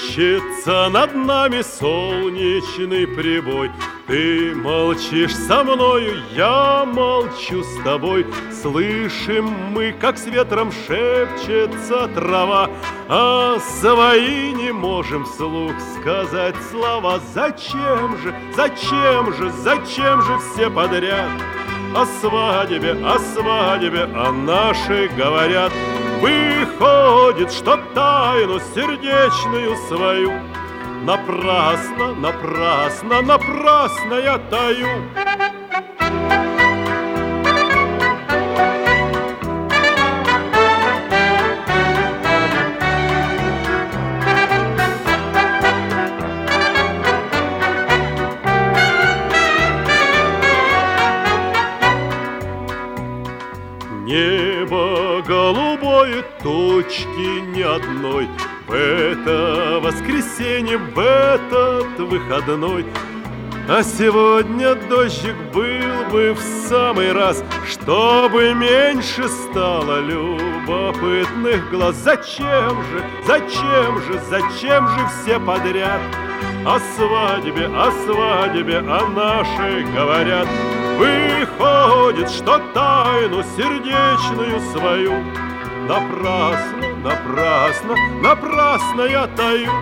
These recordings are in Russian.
Мечется над нами солнечный прибой. Ты молчишь со мною, я молчу с тобой. Слышим мы, как с ветром шепчется трава, а свои не можем вслух сказать слова. Зачем же, зачем же, зачем же все подряд о свадьбе, о нашей говорят? Выходит, что тайну сердечную свою напрасно, напрасно, напрасно я таю. Небо голубое, точки ни одной. В это воскресенье, в этот выходной. А сегодня дождик был бы в самый раз, чтобы меньше стало любопытных глаз. Зачем же, зачем же, зачем же все подряд о свадьбе, о нашей говорят? Выходит, что тайну сердечную свою напрасно, напрасно, напрасно я таю.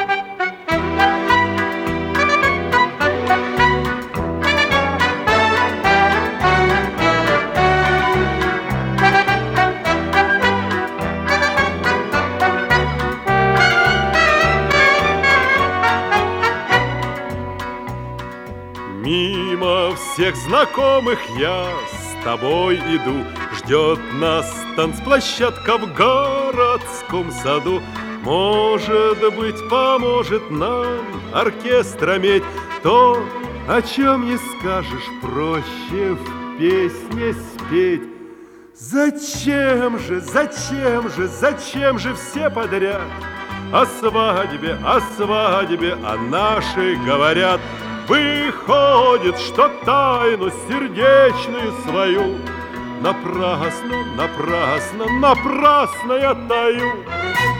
Мимо всех знакомых я с тобой иду. Ждет нас танцплощадка в городском саду. Может быть, поможет нам оркестр иметь. То, о чем не скажешь, проще в песне спеть. Зачем же, зачем же, зачем же все подряд о свадьбе, о нашей говорят? Выходит, что тайну сердечную свою напрасно, напрасно, напрасно я таю.